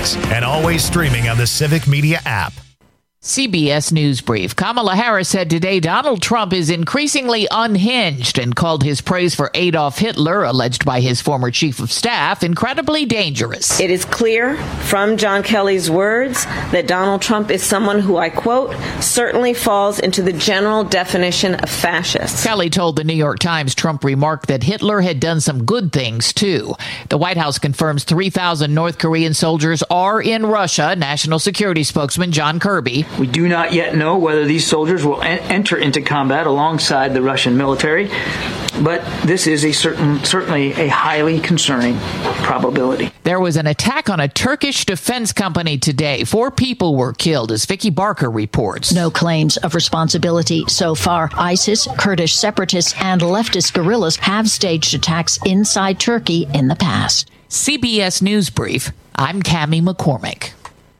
Sports, and always streaming on the Civic Media app. CBS News Brief. Kamala Harris said today Donald Trump is increasingly unhinged and called his praise for Adolf Hitler, alleged by his former chief of staff, incredibly dangerous. It is clear from John Kelly's words that Donald Trump is someone who, I quote, certainly falls into the general definition of fascist. Kelly told the New York Times Trump remarked that Hitler had done some good things, too. The White House confirms 3,000 North Korean soldiers are in Russia. National Security spokesman John Kirby. We do not yet know whether these soldiers will enter into combat alongside the Russian military, but this is certainly a highly concerning probability. There was an attack on a Turkish defense company today. 4 people were killed, as Vicky Barker reports. No claims of responsibility so far. ISIS, Kurdish separatists, and leftist guerrillas have staged attacks inside Turkey in the past. CBS News Brief. I'm Cammie McCormick.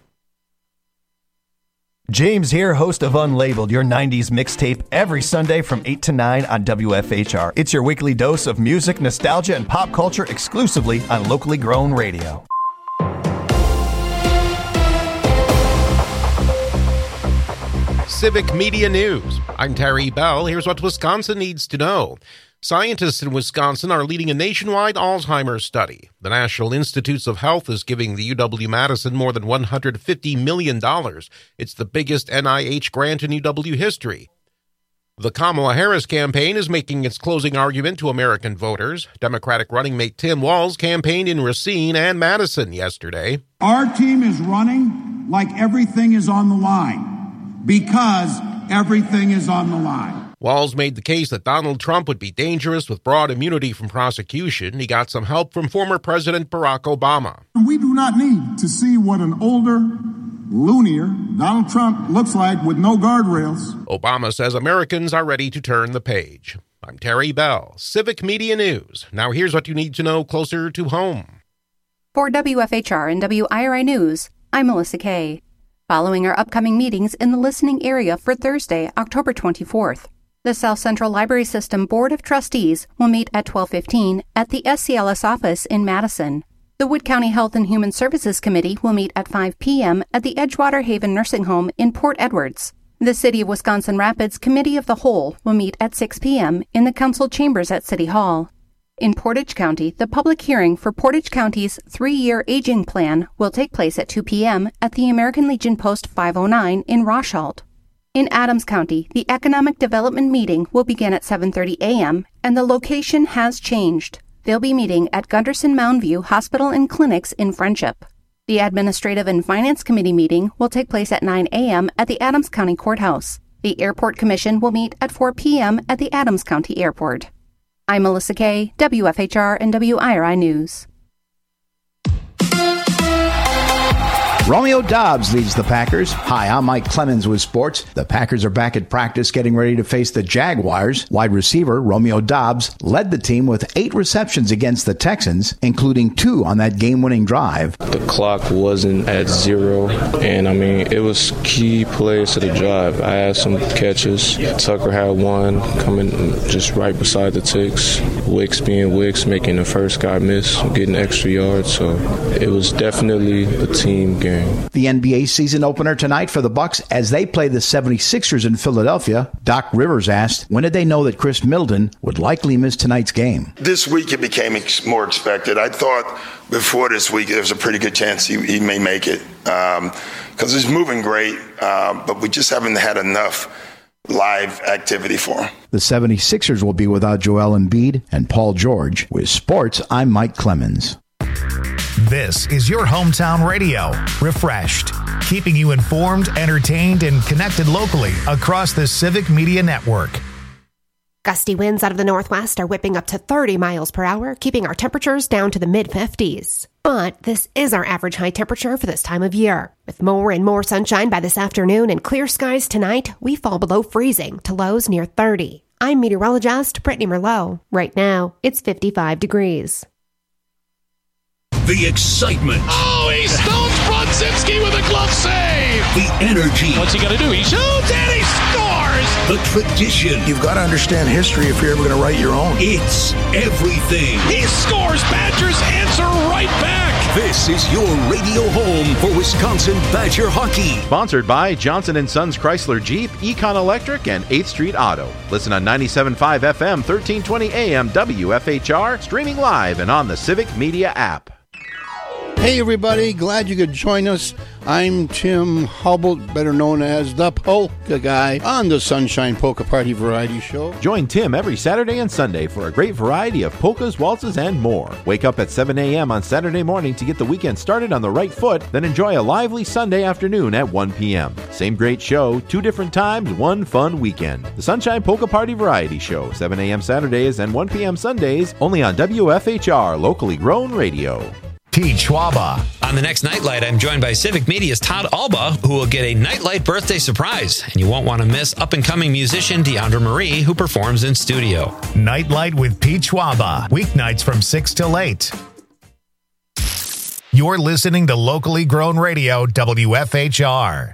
James here, host of Unlabeled, your 90s mixtape, every Sunday from 8 to 9 on WFHR. It's your weekly dose of music, nostalgia, and pop culture exclusively on locally grown radio. Civic Media News. I'm Terry Bell. Here's what Wisconsin needs to know. Scientists in Wisconsin are leading a nationwide Alzheimer's study. The National Institutes of Health is giving the UW-Madison more than $150 million. It's the biggest NIH grant in UW history. The Kamala Harris campaign is making its closing argument to American voters. Democratic running mate Tim Walz campaigned in Racine and Madison yesterday. Our team is running like everything is on the line, because everything is on the line. Walz made the case that Donald Trump would be dangerous with broad immunity from prosecution. He got some help from former President Barack Obama. We do not need to see what an older, loonier Donald Trump looks like with no guardrails. Obama says Americans are ready to turn the page. I'm Terry Bell, Civic Media News. Now here's what you need to know closer to home. For WFHR and WIRI News, I'm Melissa Kay. Following our upcoming meetings in the listening area for Thursday, October 24th. The South Central Library System Board of Trustees will meet at 12:15 at the SCLS office in Madison. The Wood County Health and Human Services Committee will meet at 5 p.m. at the Edgewater Haven Nursing Home in Port Edwards. The City of Wisconsin Rapids Committee of the Whole will meet at 6 p.m. in the Council Chambers at City Hall. In Portage County, the public hearing for Portage County's 3-year aging plan will take place at 2 p.m. at the American Legion Post 509 in Rosshalt. In Adams County, the Economic Development meeting will begin at 7:30 a.m., and the location has changed. They'll be meeting at Gunderson Mound View Hospital and Clinics in Friendship. The Administrative and Finance Committee meeting will take place at 9 a.m. at the Adams County Courthouse. The Airport Commission will meet at 4 p.m. at the Adams County Airport. I'm Melissa Kay, WFHR and WIRI News. Romeo Doubs leads the Packers. Hi, I'm Mike Clemens with sports. The Packers are back at practice getting ready to face the Jaguars. Wide receiver Romeo Doubs led the team with 8 receptions against the Texans, including 2 on that game-winning drive. The clock wasn't at 0, and it was key plays to the drive. I had some catches. Tucker had one coming just right beside the ticks. Wicks being Wicks, making the first guy miss, getting extra yards. So it was definitely a team game. The NBA season opener tonight for the Bucks as they play the 76ers in Philadelphia. Doc Rivers asked, when did they know that Chris Middleton would likely miss tonight's game? This week it became more expected. I thought before this week there was a pretty good chance he may make it because he's moving great, but we just haven't had enough live activity for him. The 76ers will be without Joel Embiid and Paul George. With sports, I'm Mike Clemens. This is your hometown radio, Refreshed, keeping you informed, entertained, and connected locally across the Civic Media Network. Gusty winds out of the northwest are whipping up to 30 miles per hour, keeping our temperatures down to the mid-50s. But this is our average high temperature for this time of year. With more and more sunshine by this afternoon and clear skies tonight, we fall below freezing to lows near 30. I'm meteorologist Brittany Merlot. Right now, it's 55 degrees. The excitement. Oh, he stones Brodzinski with a glove save. The energy. What's he going to do? He shoots and he scores. stars, the tradition. You've got to understand history if you're ever going to write your own. It's everything. He scores. Badgers answer right back. This is your radio home for Wisconsin Badger hockey. Sponsored by Johnson & Sons Chrysler Jeep, Econ Electric, and 8th Street Auto. Listen on 97.5 FM, 1320 AM, WFHR, streaming live and on the Civic Media app. Hey everybody, glad you could join us. I'm Tim Hubble, better known as the Polka Guy, on the Sunshine Polka Party Variety Show. Join Tim every Saturday and Sunday for a great variety of polkas, waltzes, and more. Wake up at 7 a.m. on Saturday morning to get the weekend started on the right foot, then enjoy a lively Sunday afternoon at 1 p.m. Same great show, 2 different times, 1 fun weekend. The Sunshine Polka Party Variety Show, 7 a.m. Saturdays and 1 p.m. Sundays, only on WFHR, locally grown radio. Pete Schwaba. On the next Nightlight, I'm joined by Civic Media's Todd Alba, who will get a Nightlight birthday surprise. And you won't want to miss up-and-coming musician Deandra Marie, who performs in studio. Nightlight with Pete Schwaba. Weeknights from 6 till 8. You're listening to locally grown radio, WFHR.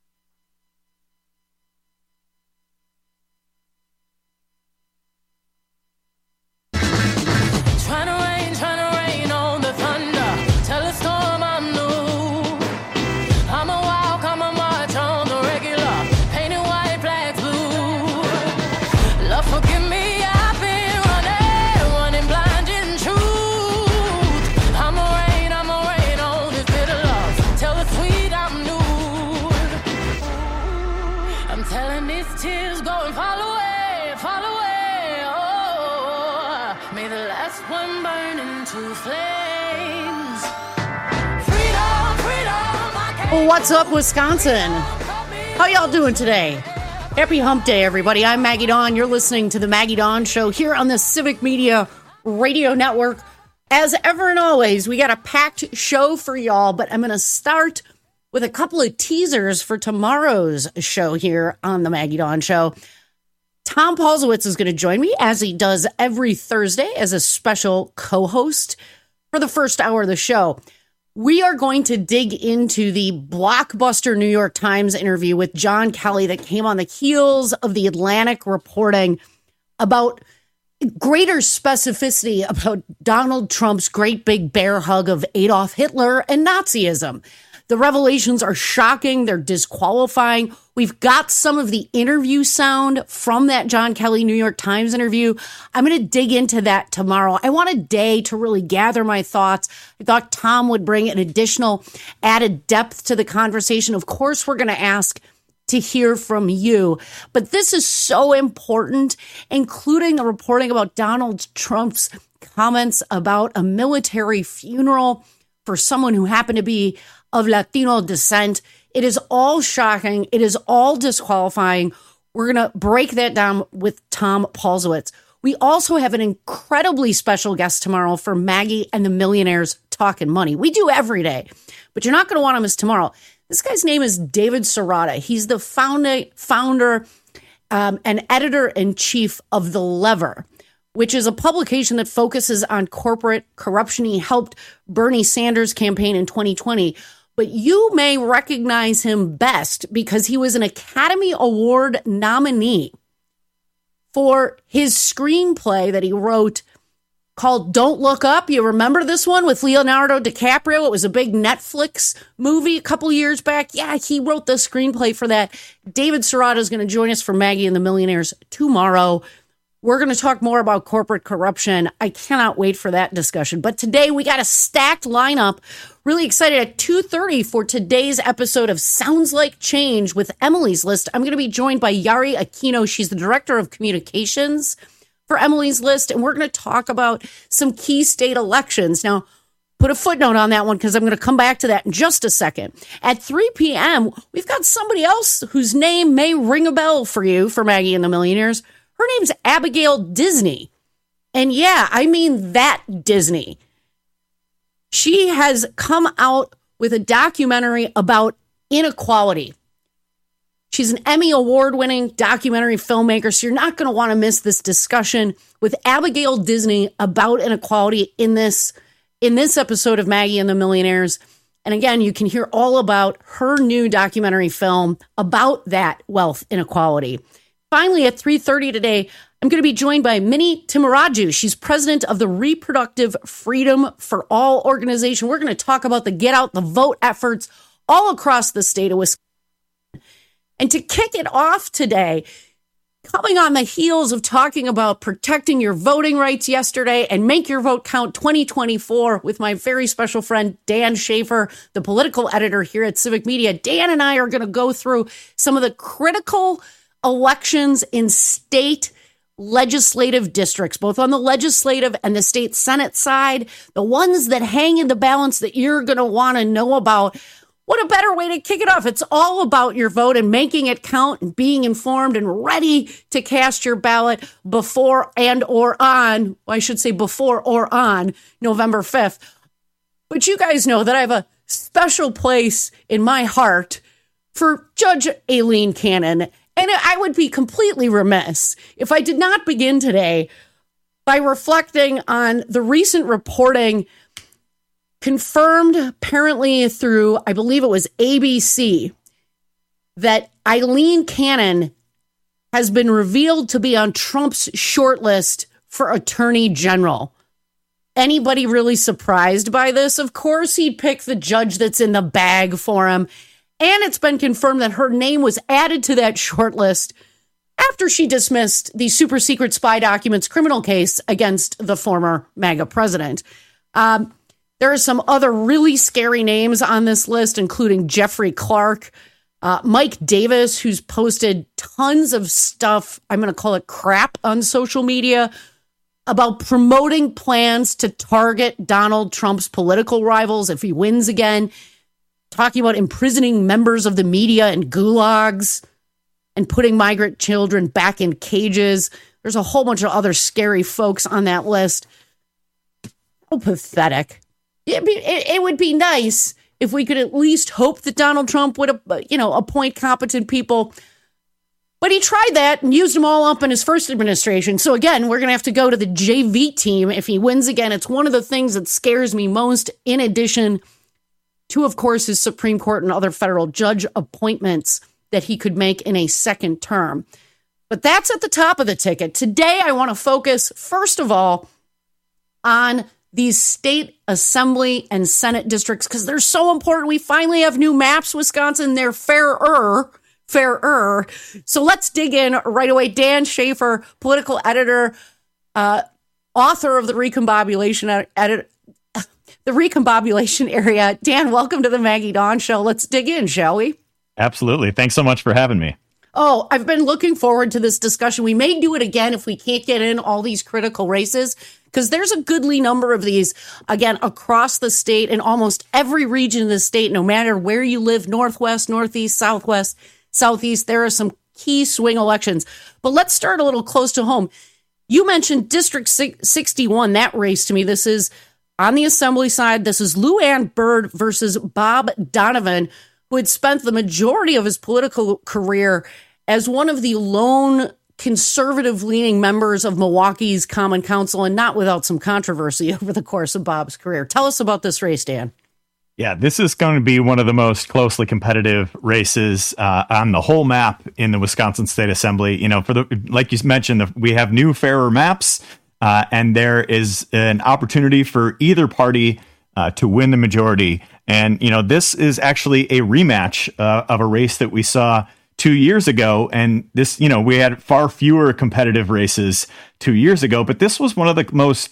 What's up, Wisconsin? How y'all doing today? Happy Hump Day, everybody. I'm Maggie Dawn. You're listening to the Maggie Dawn Show here on the Civic Media Radio Network. As ever and always, we got a packed show for y'all, but I'm going to start with a couple of teasers for tomorrow's show here on the Maggie Dawn Show. Tom Paulsowitz is going to join me, as he does every Thursday, as a special co-host for the first hour of the show. We are going to dig into the blockbuster New York Times interview with John Kelly that came on the heels of the Atlantic reporting about greater specificity about Donald Trump's great big bear hug of Adolf Hitler and Nazism. The revelations are shocking. They're disqualifying. We've got some of the interview sound from that John Kelly New York Times interview. I'm going to dig into that tomorrow. I want a day to really gather my thoughts. I thought Tom would bring an additional added depth to the conversation. Of course, we're going to ask to hear from you. But this is so important, including the reporting about Donald Trump's comments about a military funeral for someone who happened to be of Latino descent. It is all shocking. It is all disqualifying. We're going to break that down with Tom Paulsowitz. We also have an incredibly special guest tomorrow for Maggie and the Millionaires Talking Money. We do every day, but you're not going to want to miss tomorrow. This guy's name is David Serrata. He's the founder and editor-in-chief of The Lever, which is a publication that focuses on corporate corruption. He helped Bernie Sanders' campaign in 2020. But you may recognize him best because he was an Academy Award nominee for his screenplay that he wrote called Don't Look Up. You remember this one with Leonardo DiCaprio? It was a big Netflix movie a couple years back. Yeah, he wrote the screenplay for that. David Serrata is going to join us for Maggie and the Millionaires tomorrow. We're going to talk more about corporate corruption. I cannot wait for that discussion. But today we got a stacked lineup. Really excited at 2:30 for today's episode of Sounds Like Change with Emily's List. I'm going to be joined by Yari Aquino. She's the director of communications for Emily's List. And we're going to talk about some key state elections. Now, put a footnote on that one because I'm going to come back to that in just a second. At 3 p.m., we've got somebody else whose name may ring a bell for you for Maggie and the Millionaires. Her name's Abigail Disney. And yeah, I mean that Disney. She has come out with a documentary about inequality. She's an Emmy Award-winning documentary filmmaker, so you're not going to want to miss this discussion with Abigail Disney about inequality in this episode of Maggie and the Millionaires. And again, you can hear all about her new documentary film about that wealth inequality. Finally, at 3:30 today, I'm going to be joined by Minnie Timaraju. She's president of the Reproductive Freedom for All organization. We're going to talk about the Get Out the Vote efforts all across the state of Wisconsin. And to kick it off today, coming on the heels of talking about protecting your voting rights yesterday and Make Your Vote Count 2024 with my very special friend, Dan Schaefer, the political editor here at Civic Media. Dan and I are going to go through some of the critical elections in state legislative districts, both on the legislative and the state Senate side, the ones that hang in the balance that you're going to want to know about. What a better way to kick it off. It's all about your vote and making it count and being informed and ready to cast your ballot before or on November 5th. But you guys know that I have a special place in my heart for Judge Aileen Cannon. And I would be completely remiss if I did not begin today by reflecting on the recent reporting confirmed apparently through, I believe it was ABC, that Aileen Cannon has been revealed to be on Trump's shortlist for Attorney General. Anybody really surprised by this? Of course he'd pick the judge that's in the bag for him. And it's been confirmed that her name was added to that shortlist after she dismissed the super secret spy documents criminal case against the former MAGA president. There are some other really scary names on this list, including Jeffrey Clark, Mike Davis, who's posted tons of stuff, I'm going to call it crap, on social media about promoting plans to target Donald Trump's political rivals if he wins again, talking about imprisoning members of the media in gulags and putting migrant children back in cages. There's a whole bunch of other scary folks on that list. So pathetic. It would be nice if we could at least hope that Donald Trump would, appoint competent people. But he tried that and used them all up in his first administration. So again, we're going to have to go to the JV team if he wins again. It's one of the things that scares me most, in addition to, of course, his Supreme Court and other federal judge appointments that he could make in a second term. But that's at the top of the ticket. Today, I want to focus, first of all, on these state assembly and Senate districts, because they're so important. We finally have new maps, Wisconsin. They're fairer. So let's dig in right away. Dan Schaefer, political editor, author of the Recombobulation Area. Dan, welcome to the Maggie Dawn Show. Let's dig in, shall we? Absolutely. Thanks so much for having me. Oh, I've been looking forward to this discussion. We may do it again if we can't get in all these critical races, because there's a goodly number of these, again, across the state in almost every region of the state, no matter where you live, northwest, northeast, southwest, southeast. There are some key swing elections. But let's start a little close to home. You mentioned District 61, that race to me. This is on the assembly side. This is Lou Ann Bird versus Bob Donovan, who had spent the majority of his political career as one of the lone conservative-leaning members of Milwaukee's Common Council, and not without some controversy over the course of Bob's career. Tell us about this race, Dan. Yeah, this is going to be one of the most closely competitive races on the whole map in the Wisconsin State Assembly. Like you mentioned, we have new, fairer maps, and there is an opportunity for either party to win the majority. And, this is actually a rematch of a race that we saw 2 years ago. And this, we had far fewer competitive races 2 years ago, but this was one of the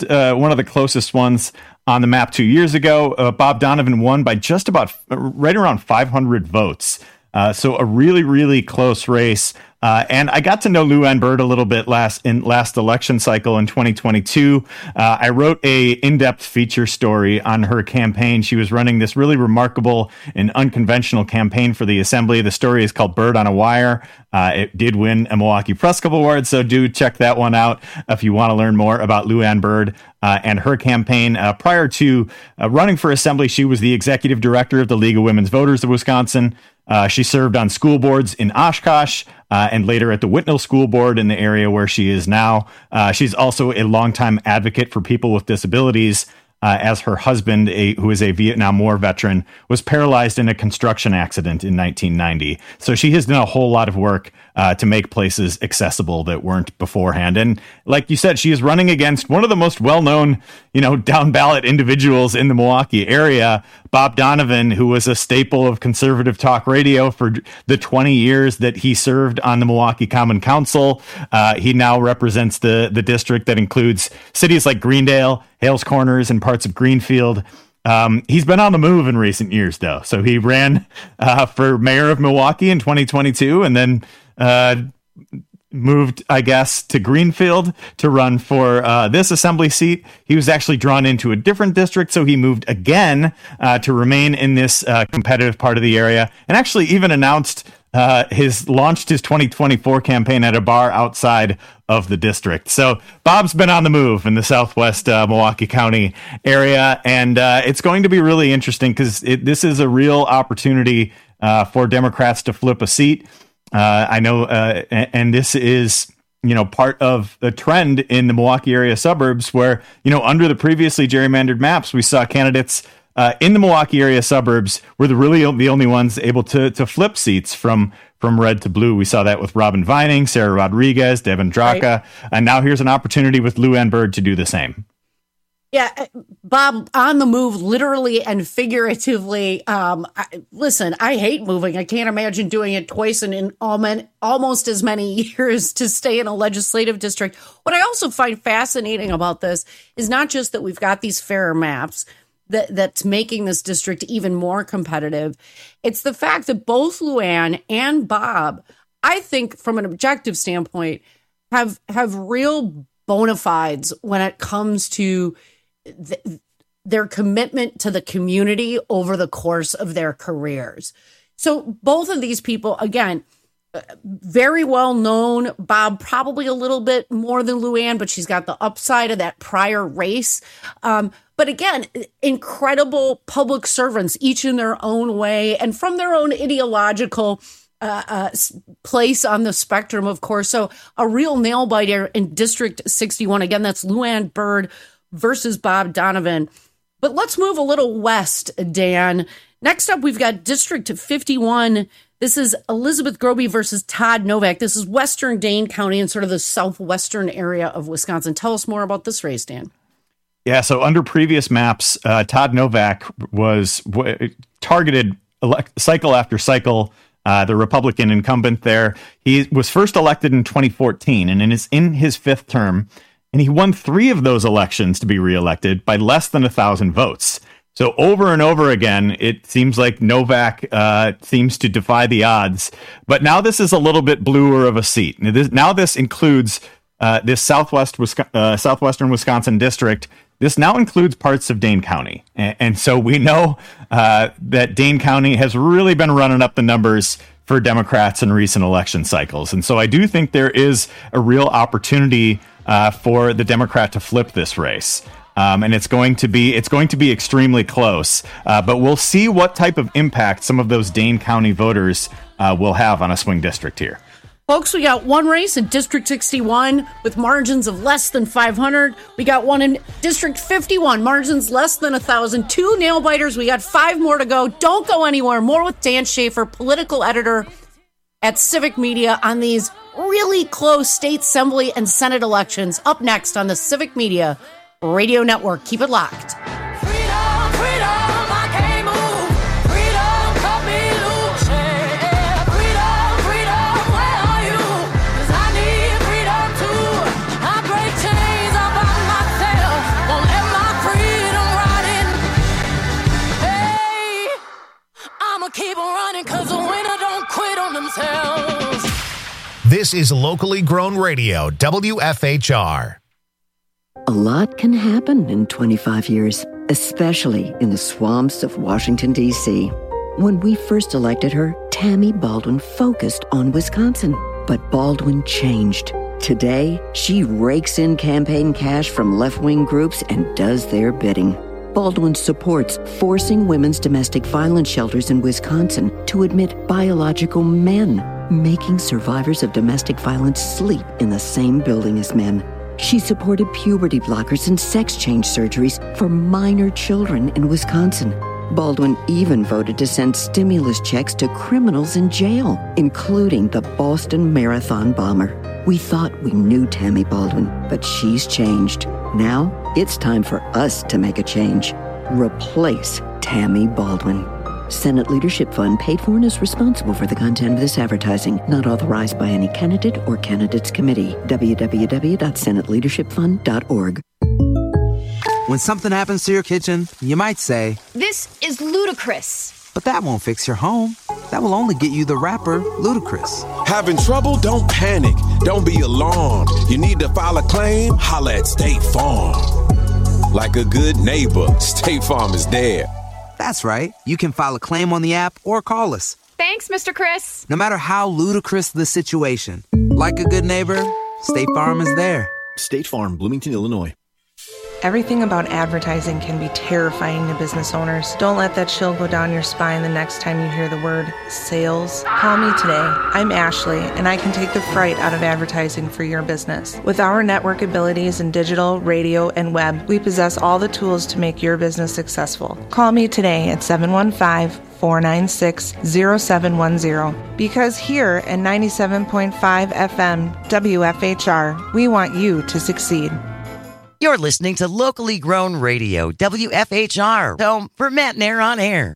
closest ones on the map 2 years ago. Bob Donovan won by just about right around 500 votes. So a really, really close race. And I got to know Lou Ann Bird a little bit last election cycle in 2022. I wrote a in-depth feature story on her campaign. She was running this really remarkable and unconventional campaign for the assembly. The story is called Bird on a Wire. It did win a Milwaukee Press Club Award, so do check that one out if you want to learn more about Lou Ann Bird and her campaign. Prior to running for assembly, she was the executive director of the League of Women's Voters of Wisconsin. She served on school boards in Oshkosh and later at the Whitnall School Board in the area where she is now. She's also a longtime advocate for people with disabilities. as her husband, who is a Vietnam War veteran, was paralyzed in a construction accident in 1990. So she has done a whole lot of work to make places accessible that weren't beforehand. And like you said, she is running against one of the most well-known, down ballot individuals in the Milwaukee area, Bob Donovan, who was a staple of conservative talk radio for the 20 years that he served on the Milwaukee Common Council. He now represents the district that includes cities like Greendale, Hales Corners, and parts of Greenfield. He's been on the move in recent years, though. So he ran for mayor of Milwaukee in 2022 and then moved, I guess, to Greenfield to run for this assembly seat. He was actually drawn into a different district, so he moved again to remain in this competitive part of the area, and actually even announced launched his 2024 campaign at a bar outside of the district. So Bob's been on the move in the southwest Milwaukee County area, and it's going to be really interesting because this is a real opportunity for Democrats to flip a seat. I know, and this is, part of the trend in the Milwaukee area suburbs where, under the previously gerrymandered maps, we saw candidates in the Milwaukee area suburbs were the only ones able to flip seats from red to blue. We saw that with Robin Vining, Sarah Rodriguez, Devin Draka, right. And now here's an opportunity with Lou Ann Bird to do the same. Yeah, Bob, on the move, literally and figuratively. Listen, I hate moving. I can't imagine doing it twice and in almost as many years to stay in a legislative district. What I also find fascinating about this is not just that we've got these fairer maps that's making this district even more competitive. It's the fact that both Lou Ann and Bob, I think from an objective standpoint, have real bona fides when it comes to their commitment to the community over the course of their careers. So both of these people, again, very well known. Bob probably a little bit more than Lou Ann, but she's got the upside of that prior race. But again, incredible public servants, each in their own way and from their own ideological place on the spectrum, of course. So a real nail biter in District 61. Again, that's Lou Ann Bird versus Bob Donovan. But let's move a little west, Dan. Next up, we've got District 51. This is Elizabeth Groby versus Todd Novak. This is Western Dane County and sort of the southwestern area of Wisconsin. Tell us more about this race, Dan. Yeah, so under previous maps, Todd Novak was targeted cycle after cycle, the Republican incumbent there. He was first elected in 2014 and in his fifth term, and he won 3 of those elections to be reelected by less than 1,000 votes. So over and over again, it seems like Novak seems to defy the odds. But now this is a little bit bluer of a seat. Now this includes this southwestern Wisconsin district. This now includes parts of Dane County. And so we know that Dane County has really been running up the numbers for Democrats in recent election cycles. And so I do think there is a real opportunity for the Democrat to flip this race. And it's going to be extremely close. But we'll see what type of impact some of those Dane County voters will have on a swing district here. Folks, we got one race in District 61 with margins of less than 500. We got one in District 51, margins less than 1,000. 2 nail biters. We got 5 more to go. Don't go anywhere. More with Dan Schaefer, political editor at Civic Media, on these really close state assembly and Senate elections. Up next on the Civic Media Radio Network. Keep it locked. Keep running, 'cause the winner don't quit on themselves. This is locally grown radio, WFHR. A lot can happen in 25 years, especially in the swamps of Washington, D.C. When we first elected her, Tammy Baldwin focused on Wisconsin. But Baldwin changed. Today, she rakes in campaign cash from left-wing groups and does their bidding. Baldwin supports forcing women's domestic violence shelters in Wisconsin to admit biological men, making survivors of domestic violence sleep in the same building as men. She supported puberty blockers and sex change surgeries for minor children in Wisconsin. Baldwin even voted to send stimulus checks to criminals in jail, including the Boston Marathon bomber. We thought we knew Tammy Baldwin, but she's changed. Now it's time for us to make a change. Replace Tammy Baldwin. Senate Leadership Fund paid for and is responsible for the content of this advertising, not authorized by any candidate or candidates committee. www.senateleadershipfund.org. When something happens to your kitchen, you might say, "This is ludicrous." But that won't fix your home. That will only get you the rapper, Ludacris. Having trouble? Don't panic. Don't be alarmed. You need to file a claim? Holla at State Farm. Like a good neighbor, State Farm is there. That's right. You can file a claim on the app or call us. Thanks, Mr. Chris. No matter how ludicrous the situation, like a good neighbor, State Farm is there. State Farm, Bloomington, Illinois. Everything about advertising can be terrifying to business owners. Don't let that chill go down your spine the next time you hear the word sales. Call me today. I'm Ashley, and I can take the fright out of advertising for your business. With our network abilities in digital, radio, and web, we possess all the tools to make your business successful. Call me today at 715-496-0710. Because here at 97.5 FM WFHR, we want you to succeed. You're listening to locally grown radio, WFHR, home for Matt Nair on air.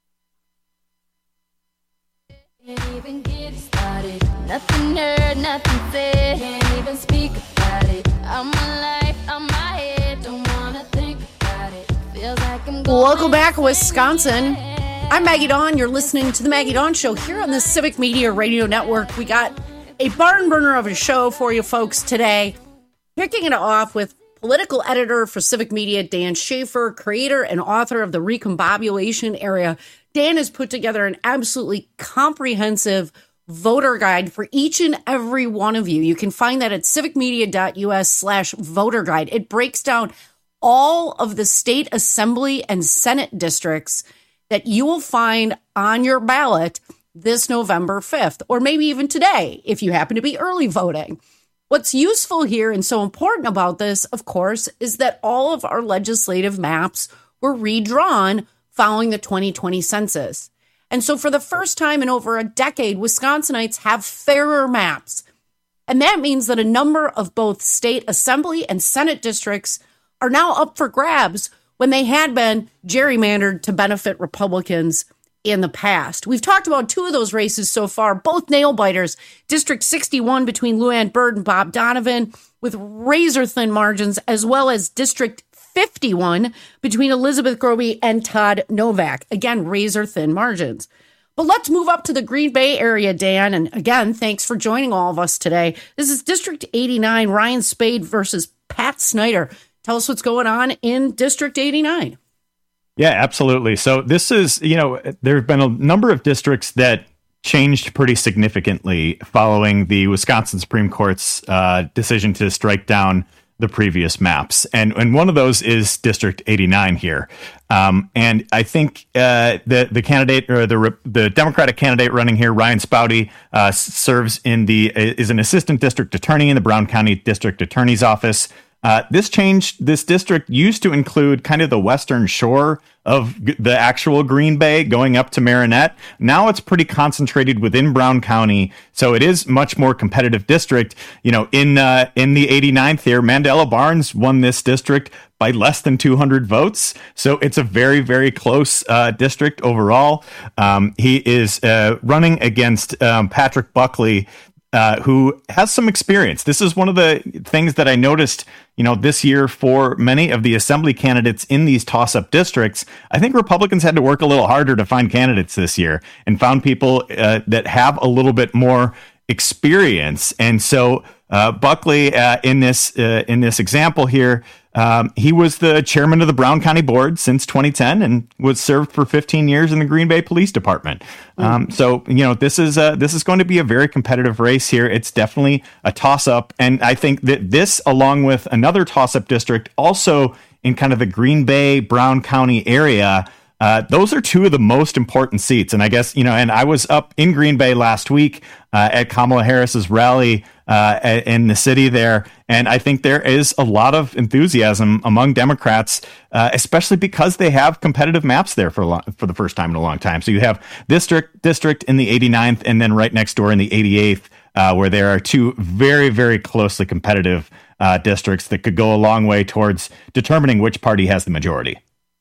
Can't even get started. Nothing heard, nothing said. Can't even speak about it. I'm alive, I'm my head. Don't wanna think about it. Feels like I'm going. Welcome back, Wisconsin. I'm Maggie Dawn. You're listening to the Maggie Dawn Show here on the Civic Media Radio Network. We got a barn burner of a show for you folks today. Kicking it off with political editor for Civic Media, Dan Schaefer, creator and author of the Recombobulation Area. Dan has put together an absolutely comprehensive voter guide for each and every one of you. You can find that at civicmedia.us/voter guide. It breaks down all of the state assembly and Senate districts that you will find on your ballot this November 5th, or maybe even today, if you happen to be early voting. What's useful here and so important about this, of course, is that all of our legislative maps were redrawn following the 2020 census. And so for the first time in over a decade, Wisconsinites have fairer maps. And that means that a number of both state assembly and Senate districts are now up for grabs when they had been gerrymandered to benefit Republicans in the past. We've talked about two of those races so far, both nail-biters. District 61 between Lou Ann Bird and Bob Donovan with razor-thin margins, as well as District 51 between Elizabeth Groby and Todd Novak. Again, razor-thin margins. But let's move up to the Green Bay area, Dan. And again, thanks for joining all of us today. This is District 89, Ryan Spade versus Pat Snyder. Tell us what's going on in District 89. Yeah, absolutely. So this is, there have been a number of districts that changed pretty significantly following the Wisconsin Supreme Court's decision to strike down the previous maps. And one of those is District 89 here. And I think the candidate, or the Democratic candidate running here, Ryan Spouty, serves is an assistant district attorney in the Brown County District Attorney's Office. This district used to include kind of the western shore of the actual Green Bay going up to Marinette. Now it's pretty concentrated within Brown County, so it is much more competitive district. In the 89th year, Mandela Barnes won this district by less than 200 votes, so it's a very, very close district overall. He is running against Patrick Buckley, who has some experience. This is one of the things that I noticed, this year for many of the assembly candidates in these toss-up districts. I think Republicans had to work a little harder to find candidates this year and found people that have a little bit more experience. And so Buckley, in this example here, he was the chairman of the Brown County Board since 2010 and was served for 15 years in the Green Bay Police Department. So, this is going to be a very competitive race here. It's definitely a toss-up. And I think that this, along with another toss-up district, also in kind of the Green Bay, Brown County area, those are two of the most important seats. And I guess, and I was up in Green Bay last week at Kamala Harris's rally in the city there. And I think there is a lot of enthusiasm among Democrats, especially because they have competitive maps there for the first time in a long time. So you have district in the 89th and then right next door in the 88th, where there are two very, very closely competitive districts that could go a long way towards determining which party has the majority.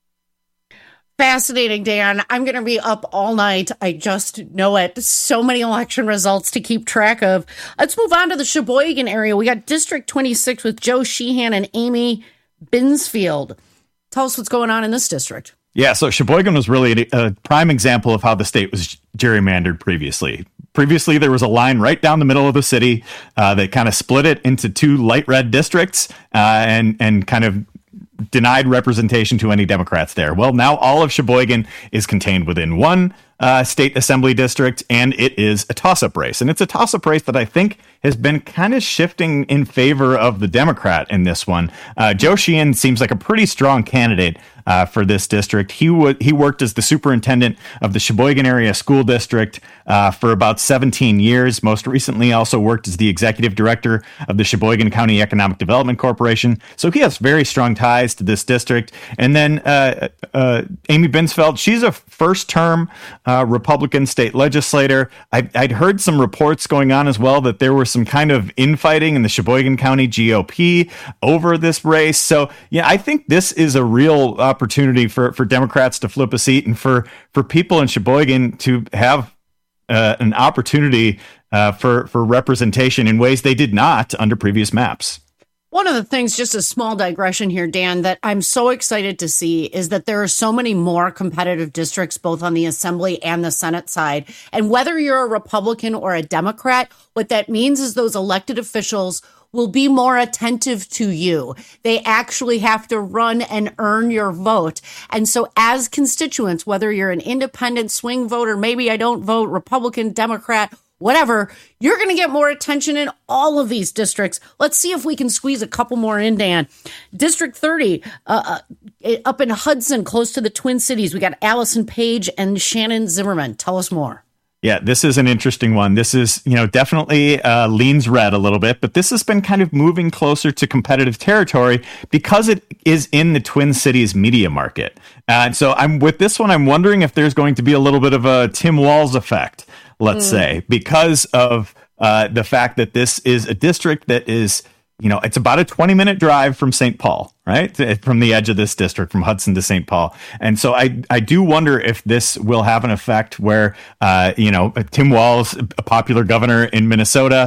Fascinating, Dan. I'm going to be up all night. I just know it. So many election results to keep track of. Let's move on to the Sheboygan area. We got District 26 with Joe Sheehan and Amy Binsfield. Tell us what's going on in this district. Yeah, so Sheboygan was really a prime example of how the state was gerrymandered previously. Previously, there was a line right down the middle of the city that kind of split it into two light red districts and kind of denied representation to any Democrats there. Well, now all of Sheboygan is contained within one state assembly district, and it is a toss-up race. And it's a toss-up race that I think has been kind of shifting in favor of the Democrat in this one. Joe Sheehan seems like a pretty strong candidate for this district. He worked as the superintendent of the Sheboygan Area School District for about 17 years. Most recently also worked as the executive director of the Sheboygan County Economic Development Corporation. So he has very strong ties to this district. And then Amy Binsfeld, she's a first-term Republican state legislator. I'd heard some reports going on as well that there was some kind of infighting in the Sheboygan County GOP over this race. So, yeah, I think this is a real opportunity for Democrats to flip a seat and for people in Sheboygan to have an opportunity for representation in ways they did not under previous maps. One of the things, just a small digression here, Dan, that I'm so excited to see is that there are so many more competitive districts, both on the Assembly and the Senate side. And whether you're a Republican or a Democrat, what that means is those elected officials will be more attentive to you. They actually have to run and earn your vote. And so as constituents, whether you're an independent swing voter, maybe I don't vote, Republican, Democrat, whatever, you're going to get more attention in all of these districts. Let's see if we can squeeze a couple more in, Dan. District 30, up in Hudson, close to the Twin Cities, we got Allison Page and Shannon Zimmerman. Tell us more. Yeah, this is an interesting one. This is, definitely leans red a little bit, but this has been kind of moving closer to competitive territory because it is in the Twin Cities media market. And so I'm wondering if there's going to be a little bit of a Tim Walz effect, let's say, because of the fact that this is a district that is, it's about a 20-minute drive from St. Paul, right? From the edge of this district, from Hudson to St. Paul. And so I do wonder if this will have an effect where, Tim Walz, a popular governor in Minnesota,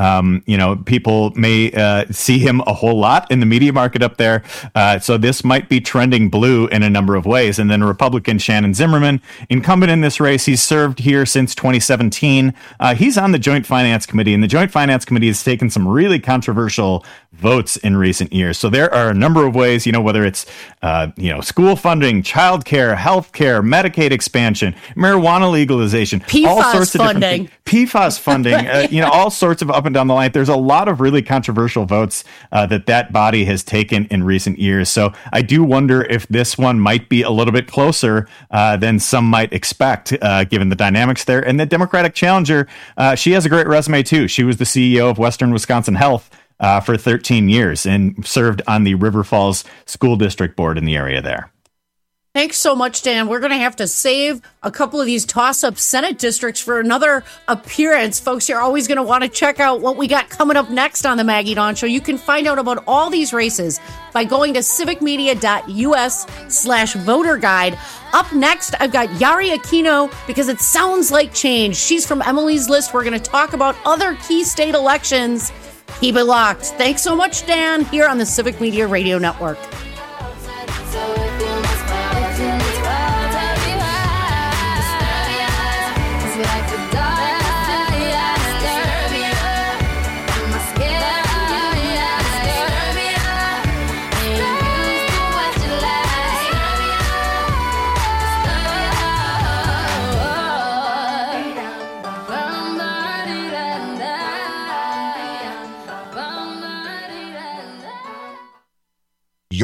people may see him a whole lot in the media market up there. So this might be trending blue in a number of ways. And then Republican Shannon Zimmerman, incumbent in this race, he's served here since 2017. He's on the Joint Finance Committee, and the Joint Finance Committee has taken some really controversial votes in recent years. So there are a number of ways, whether it's, school funding, childcare, healthcare, Medicaid expansion, marijuana legalization, all sorts of funding, PFAS funding, all sorts of up and down the line. There's a lot of really controversial votes that body has taken in recent years. So I do wonder if this one might be a little bit closer than some might expect, given the dynamics there. And the Democratic challenger, she has a great resume too. She was the CEO of Western Wisconsin Health for 13 years and served on the River Falls School District Board in the area there. Thanks so much, Dan. We're going to have to save a couple of these toss-up Senate districts for another appearance. Folks, you're always going to want to check out what we got coming up next on the Maggie Dawn Show. You can find out about all these races by going to civicmedia.us/voter guide. Up next, I've got Yari Aquino, because it sounds like change. She's from Emily's List. We're going to talk about other key state elections. Keep it locked. Thanks so much, Dan, here on the Civic Media Radio Network.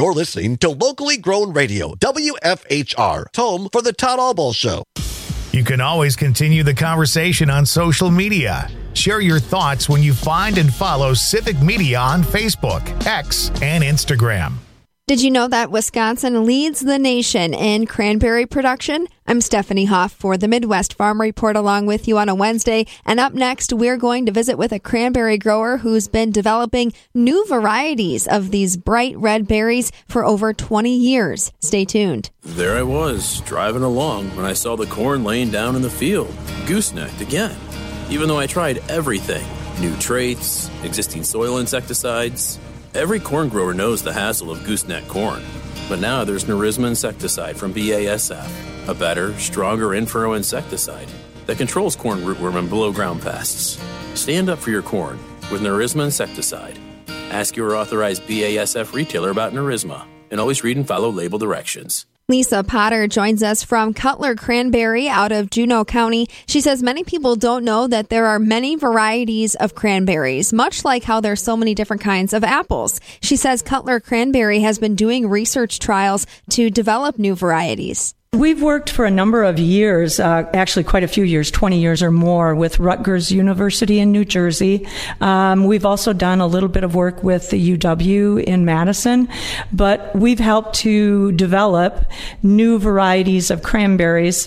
You're listening to Locally Grown Radio, WFHR, home for the Todd Albaugh Show. You can always continue the conversation on social media. Share your thoughts when you find and follow Civic Media on Facebook, X, and Instagram. Did you know that Wisconsin leads the nation in cranberry production? I'm Stephanie Hoff for the Midwest Farm Report along with you on a Wednesday. And up next, we're going to visit with a cranberry grower who's been developing new varieties of these bright red berries for over 20 years. Stay tuned. There I was, driving along when I saw the corn laying down in the field, goosenecked again. Even though I tried everything, new traits, existing soil insecticides. Every corn grower knows the hassle of gooseneck corn. But now there's Nerisma insecticide from BASF, a better, stronger in-furrow insecticide that controls corn rootworm and below-ground pests. Stand up for your corn with Nerisma insecticide. Ask your authorized BASF retailer about Nerisma, and always read and follow label directions. Lisa Potter joins us from Cutler Cranberry out of Juneau County. She says many people don't know that there are many varieties of cranberries, much like how there's so many different kinds of apples. She says Cutler Cranberry has been doing research trials to develop new varieties. We've worked for a number of years, actually quite a few years, 20 years or more, with Rutgers University in New Jersey. We've also done a little bit of work with the UW in Madison, but we've helped to develop new varieties of cranberries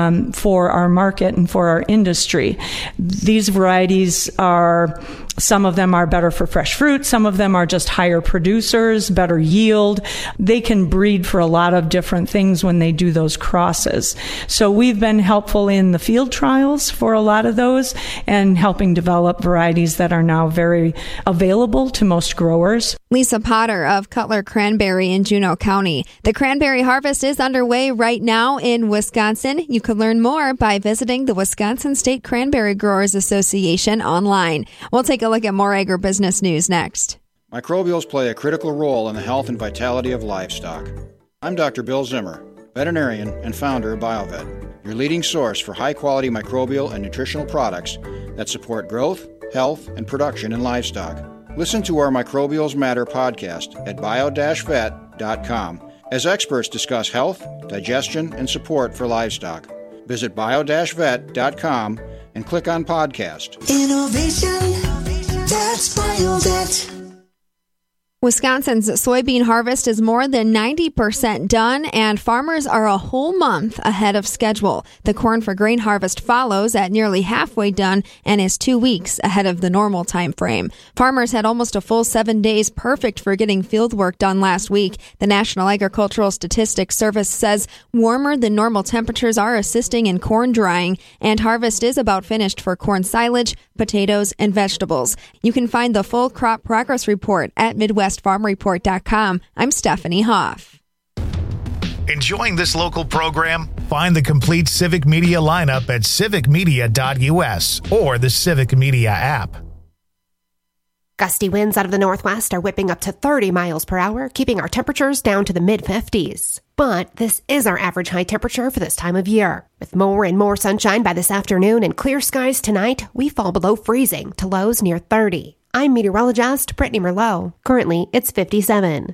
for our market and for our industry. These varieties are... Some of them are better for fresh fruit. Some of them are just higher producers, better yield. They can breed for a lot of different things when they do those crosses. So we've been helpful in the field trials for a lot of those and helping develop varieties that are now very available to most growers. Lisa Potter of Cutler Cranberry in Juneau County. The cranberry harvest is underway right now in Wisconsin. You can learn more by visiting the Wisconsin State Cranberry Growers Association online. We'll take a look at more agribusiness news next. Microbials play a critical role in the health and vitality of livestock. I'm Dr. Bill Zimmer, veterinarian and founder of BioVet, your leading source for high-quality microbial and nutritional products that support growth, health, and production in livestock. Listen to our Microbials Matter podcast at bio-vet.com as experts discuss health, digestion, and support for livestock. Visit bio-vet.com and click on podcast. Innovation, that's BioVet. Wisconsin's soybean harvest is more than 90% done, and farmers are a whole month ahead of schedule. The corn for grain harvest follows at nearly halfway done and is 2 weeks ahead of the normal time frame. Farmers had almost a full 7 days, perfect for getting field work done last week. The National Agricultural Statistics Service says warmer than normal temperatures are assisting in corn drying, and harvest is about finished for corn silage, potatoes, and vegetables. You can find the full crop progress report at MidwestFarmReport.com. I'm Stephanie Hoff. Enjoying this local program? Find the complete Civic Media lineup at civicmedia.us or the Civic Media app. Gusty winds out of the northwest are whipping up to 30 miles per hour, keeping our temperatures down to the mid-50s. But this is our average high temperature for this time of year. With more and more sunshine by this afternoon and clear skies tonight, we fall below freezing to lows near 30. I'm meteorologist Brittany Merlot. Currently, it's 57.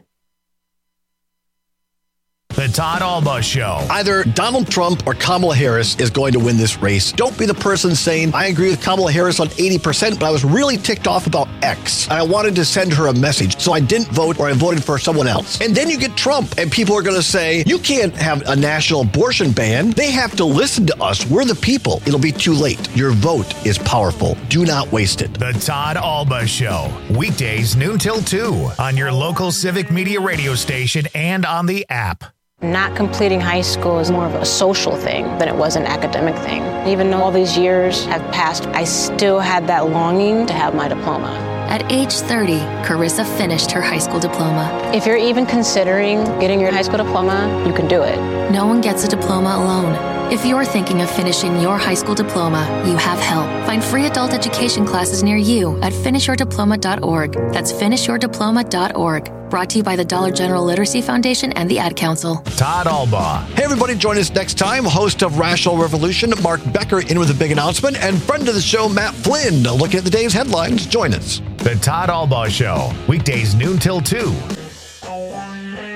The Todd Albaugh Show. Either Donald Trump or Kamala Harris is going to win this race. Don't be the person saying, I agree with Kamala Harris on 80%, but I was really ticked off about X. And I wanted to send her a message, so I didn't vote or I voted for someone else. And then you get Trump, and people are going to say, you can't have a national abortion ban. They have to listen to us. We're the people. It'll be too late. Your vote is powerful. Do not waste it. The Todd Albaugh Show. Weekdays noon till 2 on your local Civic Media radio station and on the app. Not completing high school is more of a social thing than it was an academic thing. Even though all these years have passed, I still had that longing to have my diploma. At age 30, Carissa finished her high school diploma. If you're even considering getting your high school diploma, you can do it. No one gets a diploma alone. If you're thinking of finishing your high school diploma, you have help. Find free adult education classes near you at finishyourdiploma.org. That's finishyourdiploma.org. Brought to you by the Dollar General Literacy Foundation and the Ad Council. Todd Albaugh. Hey, everybody, join us next time. Host of Rational Revolution, Mark Becker, in with a big announcement, and friend of the show, Matt Flynn, looking at the day's headlines. Join us. The Todd Albaugh Show. Weekdays noon till 2.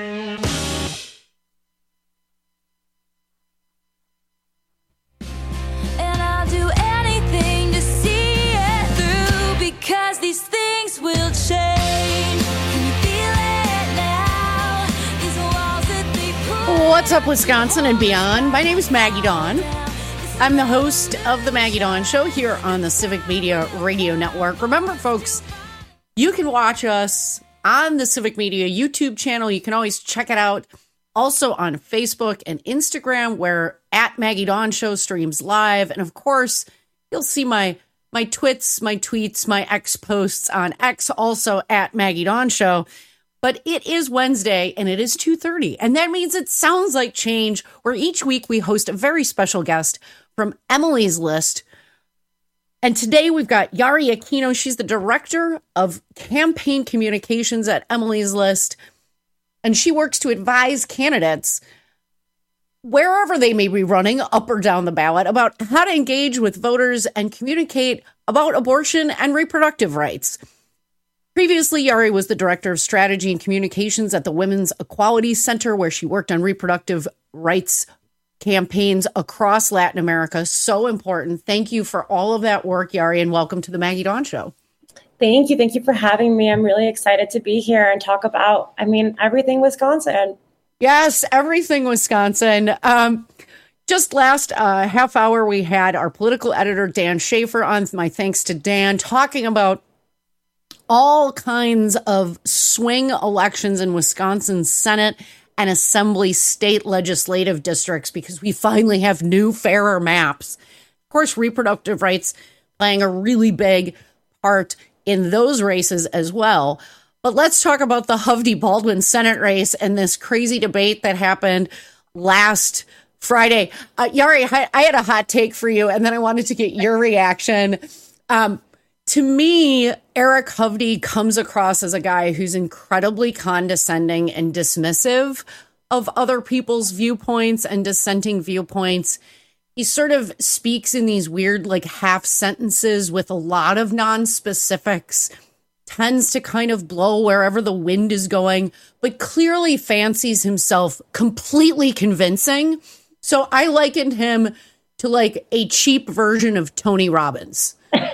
What's up, Wisconsin and beyond? My name is Maggie Dawn. I'm the host of the Maggie Dawn Show here on the Civic Media Radio Network. Remember, folks, you can watch us on the Civic Media YouTube channel. You can always check it out. Also on Facebook and Instagram, where at Maggie Dawn Show streams live. And of course, you'll see my twits, my tweets, my X posts on X, also at Maggie Dawn Show. But it is Wednesday and it is 2:30. And that means it sounds like change, where each week we host a very special guest from Emily's List. And today we've got Yari Aquino. She's the director of campaign communications at Emily's List. And she works to advise candidates, wherever they may be running, up or down the ballot, about how to engage with voters and communicate about abortion and reproductive rights. Previously, Yari was the director of strategy and communications at the Women's Equality Center, where she worked on reproductive rights campaigns across Latin America. So important. Thank you for all of that work, Yari, and welcome to the Maggie Dawn Show. Thank you. Thank you for having me. I'm really excited to be here and talk about, everything Wisconsin. Yes, everything Wisconsin. Just last half hour, we had our political editor, Dan Schaefer, on. My thanks to Dan, talking about all kinds of swing elections in Wisconsin's Senate and Assembly state legislative districts, because we finally have new, fairer maps. Of course, reproductive rights playing a really big part in those races as well. But let's talk about the Hovde Baldwin Senate race and this crazy debate that happened last Friday. Yari, I had a hot take for you, and then I wanted to get your reaction. To me, Eric Hovde comes across as a guy who's incredibly condescending and dismissive of other people's viewpoints and dissenting viewpoints. He sort of speaks in these weird, half sentences with a lot of non-specifics, tends to kind of blow wherever the wind is going, but clearly fancies himself completely convincing. So I likened him to a cheap version of Tony Robbins.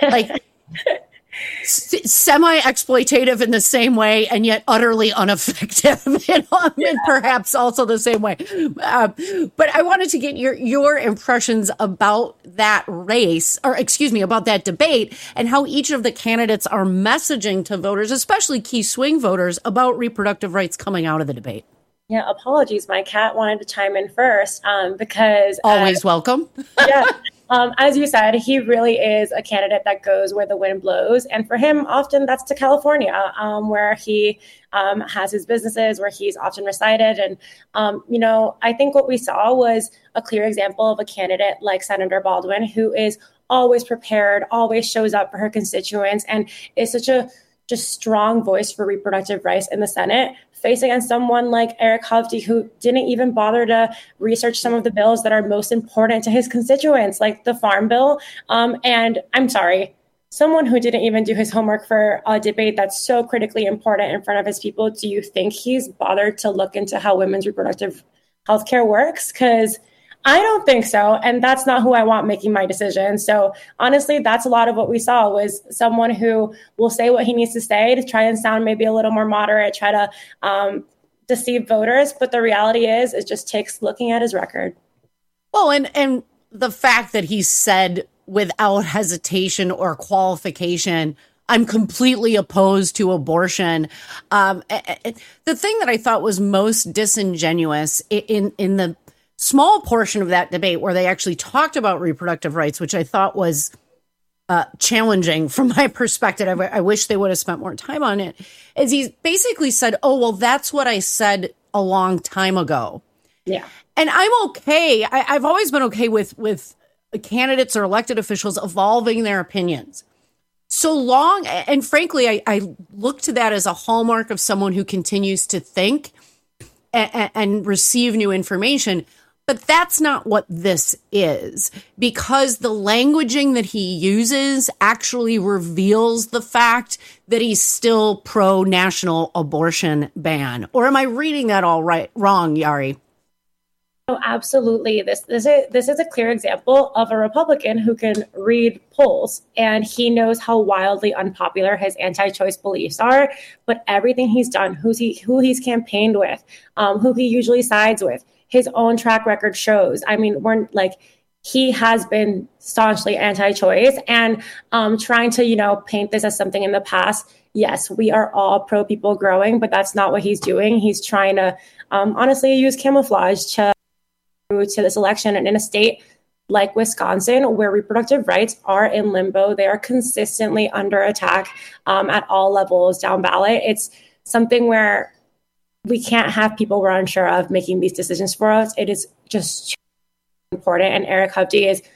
Semi-exploitative in the same way, and yet utterly ineffective in perhaps also the same way. But I wanted to get your impressions about that race, about that debate, and how each of the candidates are messaging to voters, especially key swing voters, about reproductive rights coming out of the debate. Yeah, apologies. My cat wanted to chime in first because... Always welcome. Yeah. As you said, he really is a candidate that goes where the wind blows. And for him, often that's to California, where he has his businesses, where he's often resided. And, I think what we saw was a clear example of a candidate like Senator Baldwin, who is always prepared, always shows up for her constituents, and is such a just strong voice for reproductive rights in the Senate, face against someone like Eric Hovde, who didn't even bother to research some of the bills that are most important to his constituents, like the Farm Bill. And I'm sorry, someone who didn't even do his homework for a debate that's so critically important in front of his people, do you think he's bothered to look into how women's reproductive health care works? Because I don't think so. And that's not who I want making my decision. So honestly, that's a lot of what we saw, was someone who will say what he needs to say to try and sound maybe a little more moderate, try to deceive voters. But the reality is, it just takes looking at his record. Well, and the fact that he said without hesitation or qualification, I'm completely opposed to abortion. The thing that I thought was most disingenuous in the small portion of that debate where they actually talked about reproductive rights, which I thought was challenging from my perspective. I wish they would have spent more time on it. Is he basically said, oh, well, that's what I said a long time ago. Yeah. And I'm okay. I've always been okay with candidates or elected officials evolving their opinions. So long, and frankly, I look to that as a hallmark of someone who continues to think and receive new information. But that's not what this is, because the languaging that he uses actually reveals the fact that he's still pro-national abortion ban. Or am I reading that all wrong, Yari? Oh, absolutely. This is a clear example of a Republican who can read polls, and he knows how wildly unpopular his anti-choice beliefs are. But everything he's done, who he's campaigned with, who he usually sides with, his own track record shows. I mean, he has been staunchly anti-choice, and trying to, paint this as something in the past. Yes, we are all pro people growing, but that's not what he's doing. He's trying to honestly use camouflage to this election. And in a state like Wisconsin, where reproductive rights are in limbo, they are consistently under attack at all levels down ballot. It's something where we can't have people we're unsure of making these decisions for us. It is just important. And Eric Hovde is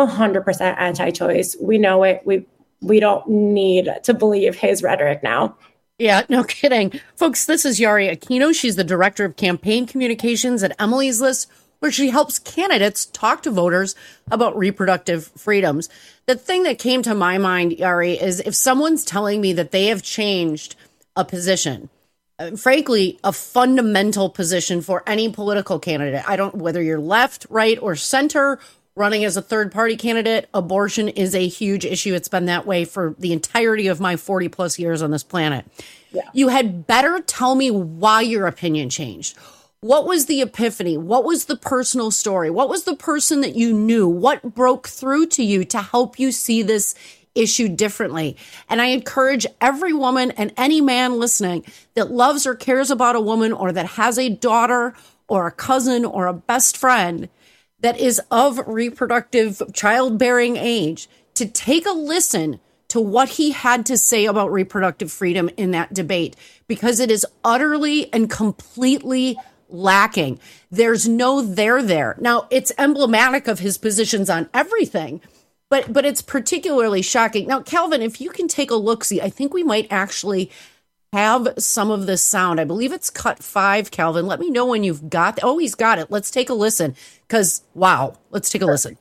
100% anti-choice. We know it. We don't need to believe his rhetoric now. Yeah, no kidding. Folks, this is Yari Aquino. She's the director of campaign communications at Emily's List, where she helps candidates talk to voters about reproductive freedoms. The thing that came to my mind, Yari, is if someone's telling me that they have changed a position, frankly, a fundamental position for any political candidate, whether you're left, right, or center, running as a third party candidate, abortion is a huge issue. It's been that way for the entirety of my 40 plus years on this planet. Yeah. You had better tell me why your opinion changed. What was the epiphany? What was the personal story? What was the person that you knew? What broke through to you to help you see this issue differently? And I encourage every woman and any man listening that loves or cares about a woman, or that has a daughter or a cousin or a best friend that is of reproductive childbearing age, to take a listen to what he had to say about reproductive freedom in that debate, because it is utterly and completely lacking. There's no there. Now, it's emblematic of his positions on everything, but it's particularly shocking. Now, Calvin, if you can take a look-see, I think we might actually have some of this sound. I believe it's cut 5, Calvin. Let me know when you've got it. Oh, he's got it. Let's take a listen, because, wow, let's take a listen.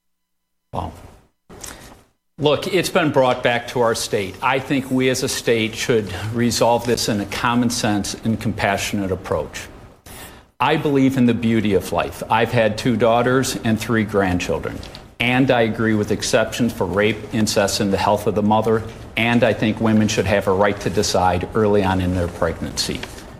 Wow. Look, it's been brought back to our state. I think we as a state should resolve this in a common sense and compassionate approach. I believe in the beauty of life. I've had 2 daughters and 3 grandchildren. And I agree with exceptions for rape, incest, and the health of the mother. And I think women should have a right to decide early on in their pregnancy.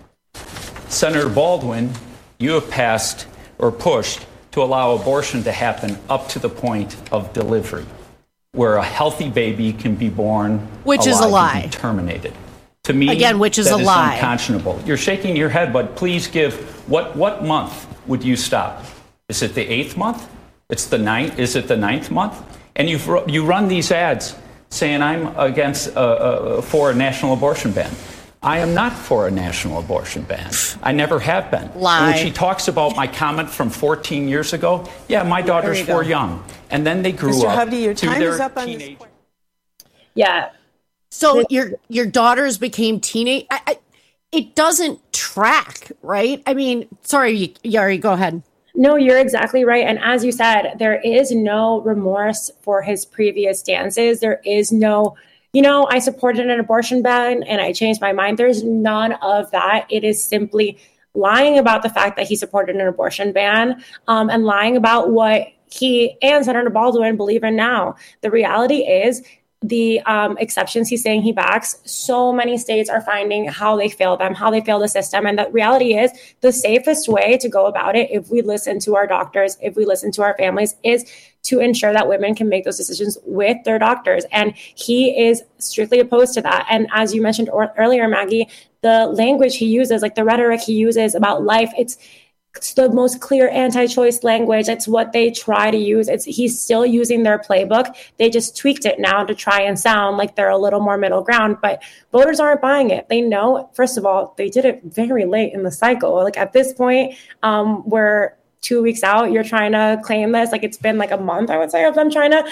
Senator Baldwin, you have passed or pushed to allow abortion to happen up to the point of delivery, where a healthy baby can be born, which is a lie, and be terminated. To me, again, which is that a lie. Unconscionable. You're shaking your head, but please give what month would you stop? Is it the 8th month? It's the 9th. Is it the 9th month? And you run these ads saying I'm against for a national abortion ban. I am not for a national abortion ban. I never have been. Lie. And when she talks about my comment from 14 years ago, yeah, my daughters were young, and then they grew Mr. up. Hovde, your time to is their up on teenage. this. Yeah. So your daughters became teenage. It doesn't track, right? I mean, sorry, Yari, go ahead. No, you're exactly right. And as you said, there is no remorse for his previous stances. There is no, I supported an abortion ban and I changed my mind. There's none of that. It is simply lying about the fact that he supported an abortion ban and lying about what he and Senator Baldwin believe in now. The reality is, the exceptions he's saying he backs, so many states are finding how they fail them, how they fail the system. And the reality is the safest way to go about it, if we listen to our doctors, if we listen to our families, is to ensure that women can make those decisions with their doctors. And he is strictly opposed to that. And as you mentioned earlier, Maggie, the language he uses, like the rhetoric he uses about life, it's the most clear anti-choice language. It's what they try to use. He's still using their playbook. They just tweaked it now to try and sound like they're a little more middle ground, but voters aren't buying it. They know, first of all, they did it very late in the cycle. Like at this point, we're 2 weeks out. You're trying to claim this. Like it's been like a month, I would say, of them trying to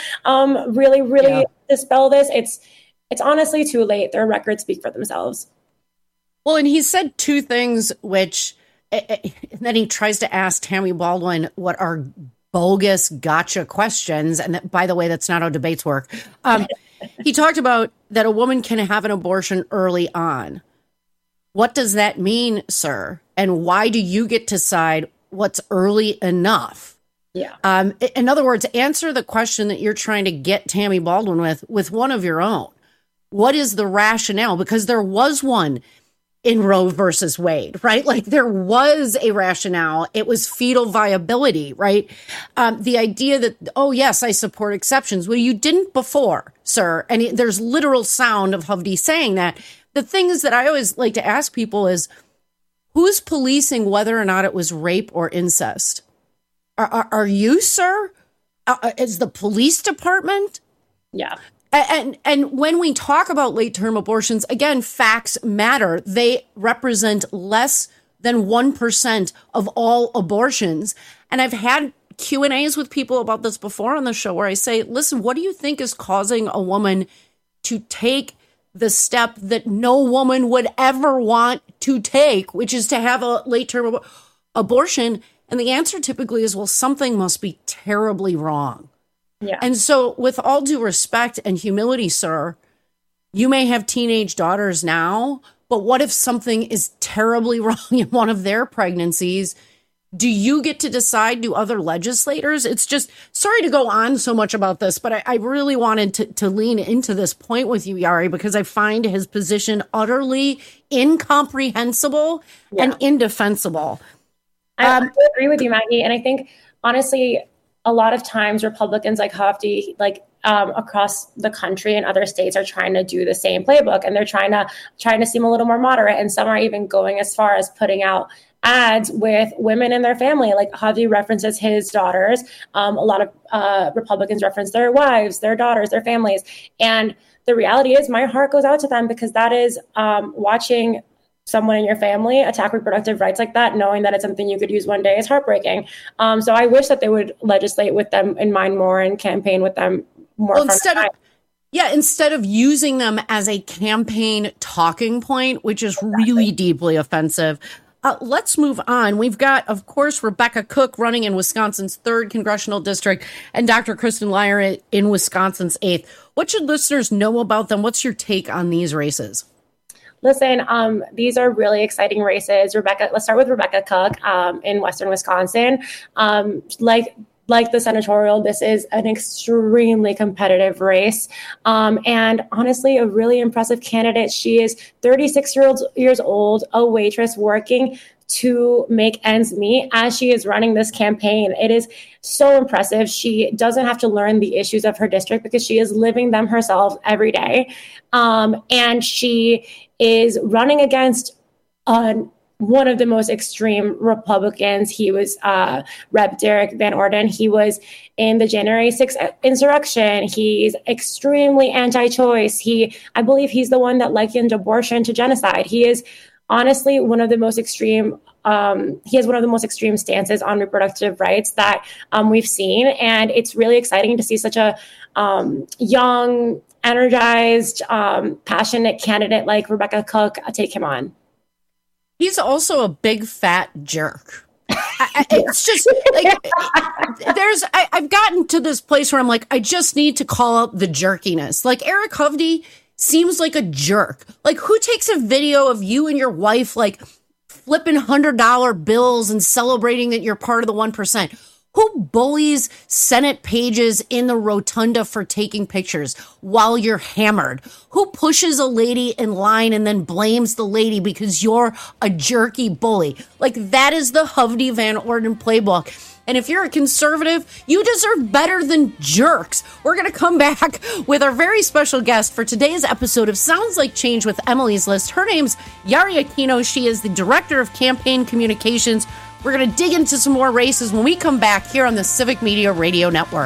really dispel this. It's honestly too late. Their records speak for themselves. Well, and he said 2 things, which and then he tries to ask Tammy Baldwin what are bogus gotcha questions. And that, by the way, that's not how debates work. He talked about that a woman can have an abortion early on. What does that mean, sir? And why do you get to decide what's early enough? Yeah. In other words, answer the question that you're trying to get Tammy Baldwin with one of your own. What is the rationale? Because there was one. in Roe versus Wade, right? Like there was a rationale. It was fetal viability, right? The idea that, oh, yes, I support exceptions. Well, you didn't before, sir. And there's literal sound of Hovde saying that. The things that I always like to ask people is, who's policing whether or not it was rape or incest? Are you, sir? Is the police department? Yeah. And when we talk about late-term abortions, again, facts matter. They represent less than 1% of all abortions. And I've had Q&As with people about this before on the show where I say, listen, what do you think is causing a woman to take the step that no woman would ever want to take, which is to have a late-term abortion? And the answer typically is, well, something must be terribly wrong. Yeah. And so with all due respect and humility, sir, you may have teenage daughters now, but what if something is terribly wrong in one of their pregnancies? Do you get to decide? Do other legislators? It's just, sorry to go on so much about this, but I really wanted to lean into this point with you, Yari, because I find his position utterly incomprehensible and indefensible. I agree with you, Maggie. And I think, honestly, a lot of times Republicans like Hovde, across the country and other states are trying to do the same playbook, and they're trying to seem a little more moderate. And some are even going as far as putting out ads with women in their family. Like Hovde references his daughters. A lot of Republicans reference their wives, their daughters, their families. And the reality is my heart goes out to them, because that is watching someone in your family attack reproductive rights like that, knowing that it's something you could use one day, is heartbreaking. So I wish that they would legislate with them in mind more and campaign with them more. Well, instead of using them as a campaign talking point, which is really deeply offensive. Let's move on. We've got, of course, Rebecca Cook running in Wisconsin's 3rd congressional district and Dr. Kristen Leyer in Wisconsin's 8th. What should listeners know about them? What's your take on these races? Listen, these are really exciting races. Let's start with Rebecca Cook in Western Wisconsin. Like the senatorial, this is an extremely competitive race. And honestly, a really impressive candidate. She is 36 years old, a waitress working to make ends meet as she is running this campaign. It is so impressive. She doesn't have to learn the issues of her district because she is living them herself every day. And she is running against one of the most extreme Republicans. He was Rep. Derek Van Orden. He was in the January 6th insurrection. He's extremely anti-choice. I believe he's the one that likened abortion to genocide. He is honestly one of the most extreme. He has one of the most extreme stances on reproductive rights that we've seen. And it's really exciting to see such a young, energized, passionate candidate like Rebecca Cook take him on. He's also a big fat jerk. It's just like I've gotten to this place where I'm like, I just need to call out the jerkiness. Like Eric Hovde seems like a jerk. Like, who takes a video of you and your wife like flipping $100 bills and celebrating that you're part of the 1%? Who bullies Senate pages in the rotunda for taking pictures while you're hammered? Who pushes a lady in line and then blames the lady because you're a jerky bully? Like, that is the Hovde Van Orden playbook. And if you're a conservative, you deserve better than jerks. We're going to come back with our very special guest for today's episode of Sounds Like Change with Emily's List. Her name's Yari Aquino. She is the Director of Campaign Communications. We're going to dig into some more races when we come back here on the Civic Media Radio Network.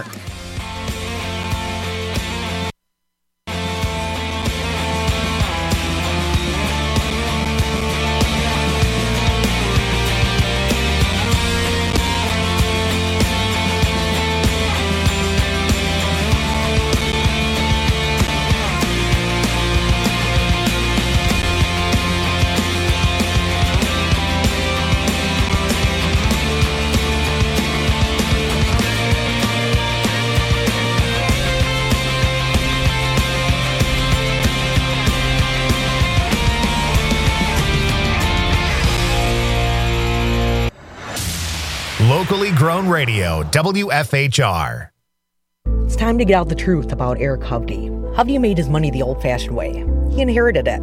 Locally grown radio, WFHR. It's time to get out the truth about Eric Hovde. Hovde made his money the old-fashioned way. He inherited it.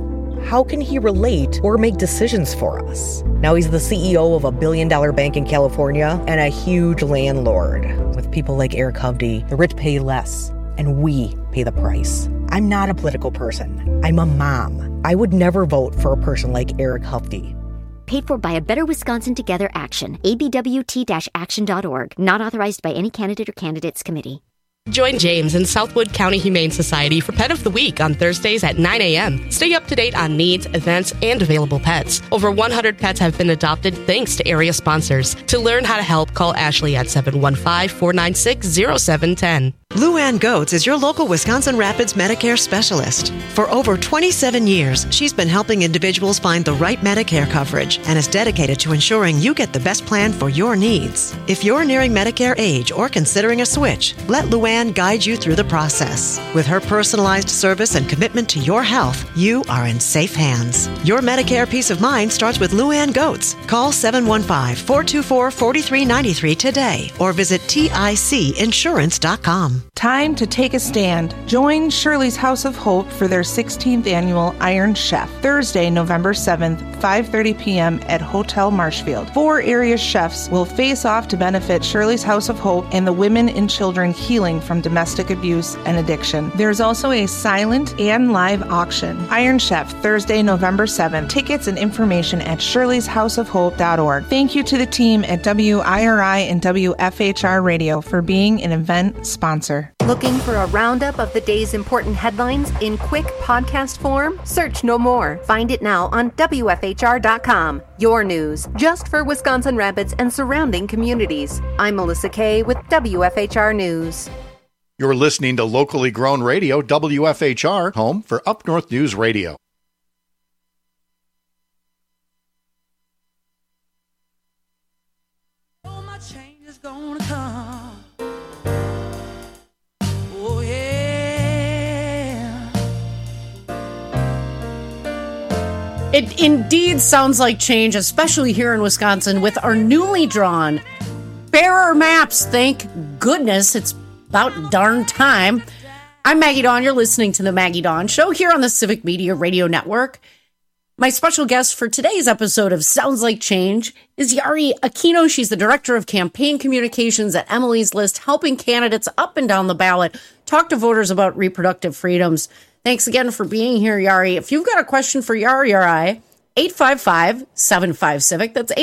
how can he relate or make decisions for us? Now he's the CEO of a billion-dollar bank in California and a huge landlord. With people like Eric Hovde, the rich pay less, and we pay the price. I'm not a political person. I'm a mom. I would never vote for a person like Eric Hovde. Paid for by a Better Wisconsin Together Action. abwt-action.org. Not authorized by any candidate or candidates committee. Join James and Southwood County Humane Society for Pet of the Week on Thursdays at 9 a.m. Stay up to date on needs, events, and available pets. Over 100 pets have been adopted thanks to area sponsors. To learn how to help, call Ashley at 715-496-0710. Luann Goetz is your local Wisconsin Rapids Medicare specialist. For over 27 years, she's been helping individuals find the right Medicare coverage and is dedicated to ensuring you get the best plan for your needs. If you're nearing Medicare age or considering a switch, let Luann guide you through the process. With her personalized service and commitment to your health, you are in safe hands. Your Medicare peace of mind starts with Luann Goetz. Call 715-424-4393 today or visit TICinsurance.com. Time to take a stand. Join Shirley's House of Hope for their 16th annual Iron Chef, Thursday, November 7th, 5:30 p.m. at Hotel Marshfield. 4 area chefs will face off to benefit Shirley's House of Hope and the women and children healing from domestic abuse and addiction. There's also a silent and live auction. Iron Chef, Thursday, November 7th. Tickets and information at shirleyshouseofhope.org. Thank you to the team at WIRI and WFHR Radio for being an event sponsor. Looking for a roundup of the day's important headlines in quick podcast form? Search no more. Find it now on WFHR.com. Your news, just for Wisconsin Rapids and surrounding communities. I'm Melissa Kay with WFHR News. You're listening to locally grown radio, WFHR, home for Up North News Radio. It indeed sounds like change, especially here in Wisconsin with our newly drawn fairer maps. Thank goodness. It's about darn time. I'm Maggie Dawn. You're listening to the Maggie Dawn Show here on the Civic Media Radio Network. My special guest for today's episode of Sounds Like Change is Yari Aquino. She's the Director of Campaign Communications at Emily's List, helping candidates up and down the ballot talk to voters about reproductive freedoms. Thanks again for being here, Yari. If you've got a question for Yari or I, 855-75-CIVIC. That's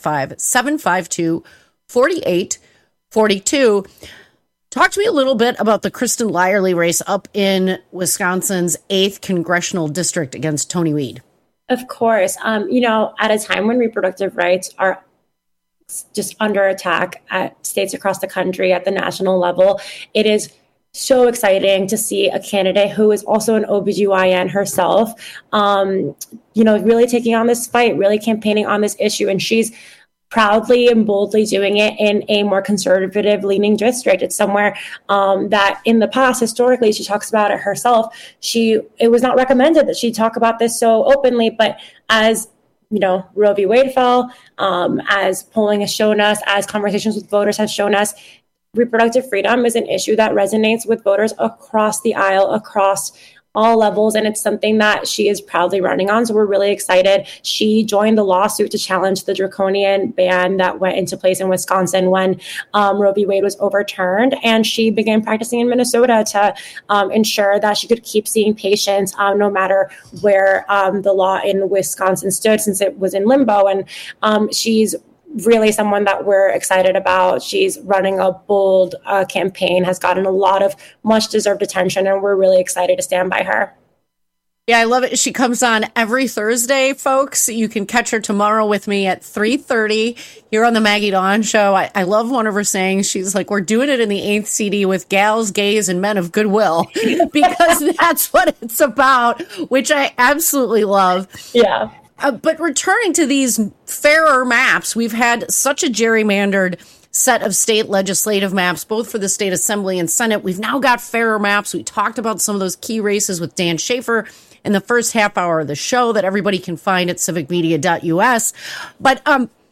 855-752-4842. Talk to me a little bit about the Kristen Lyerly race up in Wisconsin's 8th Congressional District against Tony Weed. Of course. At a time when reproductive rights are just under attack at states across the country at the national level, it is so exciting to see a candidate who is also an OBGYN herself, really taking on this fight, really campaigning on this issue. And she's proudly and boldly doing it in a more conservative leaning district. It's somewhere that in the past, historically, she talks about it herself. It was not recommended that she talk about this so openly, but as Roe v. Wade fell, as polling has shown us, as conversations with voters have shown us, reproductive freedom is an issue that resonates with voters across the aisle, across all levels, and it's something that she is proudly running on. So we're really excited. She joined the lawsuit to challenge the draconian ban that went into place in Wisconsin when Roe v. Wade was overturned, and she began practicing in Minnesota to ensure that she could keep seeing patients no matter where the law in Wisconsin stood, since it was in limbo. And she's really someone that we're excited about. She's running a bold campaign, has gotten a lot of much deserved attention, and we're really excited to stand by her. Yeah, I love it. She comes on every Thursday, folks. You can catch her tomorrow with me at 3:30 here on the Maggie Dawn Show. I love one of her sayings. She's like, we're doing it in the 8th CD with gals, gays, and men of goodwill, because that's what it's about, which I absolutely love. Yeah. But returning to these fairer maps, we've had such a gerrymandered set of state legislative maps, both for the state assembly and Senate. We've now got fairer maps. We talked about some of those key races with Dan Schaefer in the first half hour of the show that everybody can find at civicmedia.us. But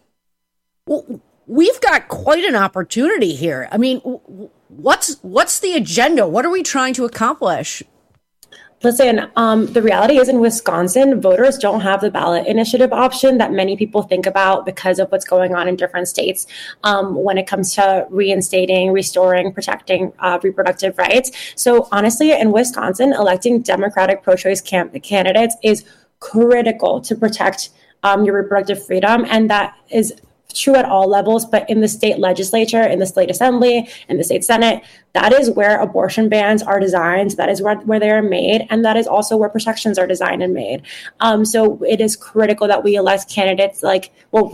we've got quite an opportunity here. I mean, what's the agenda? What are we trying to accomplish? Listen, the reality is in Wisconsin, voters don't have the ballot initiative option that many people think about because of what's going on in different states when it comes to reinstating, restoring, protecting reproductive rights. So honestly, in Wisconsin, electing Democratic pro-choice candidates is critical to protect your reproductive freedom. And that is true at all levels, but in the state legislature, in the state assembly, in the state senate, that is where abortion bans are designed. That is where they are made. And that is also where protections are designed and made. So it is critical that we re-elect candidates like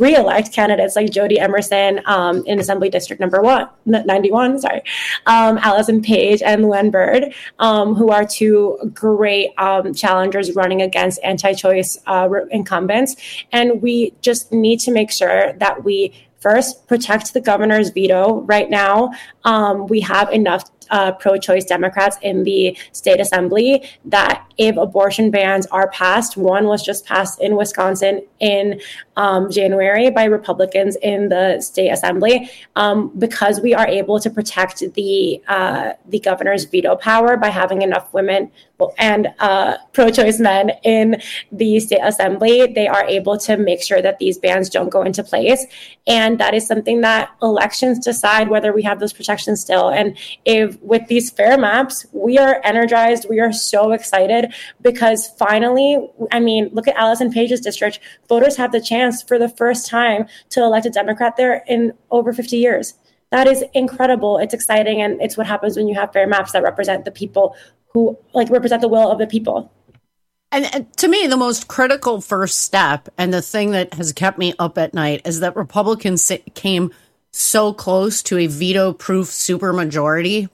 Jody Emerson in Assembly District number 91, Allison Page and Lou Ann Bird, who are two great challengers running against anti-choice incumbents. And we just need to make sure that we first protect the governor's veto. Right now, we have enough pro-choice Democrats in the state assembly that if abortion bans are passed, one was just passed in Wisconsin in January by Republicans in the state assembly, because we are able to protect the governor's veto power by having enough women and pro-choice men in the state assembly. They are able to make sure that these bans don't go into place. And that is something that elections decide whether we have those protections still. And if with these fair maps, we are energized, we are so excited because finally, I mean, look at Allison Page's district. Voters have the chance for the first time to elect a Democrat there in over 50 years. That is incredible. It's exciting. And it's what happens when you have fair maps that represent the people who represent the will of the people. And to me, the most critical first step and the thing that has kept me up at night is that Republicans came so close to a veto-proof supermajority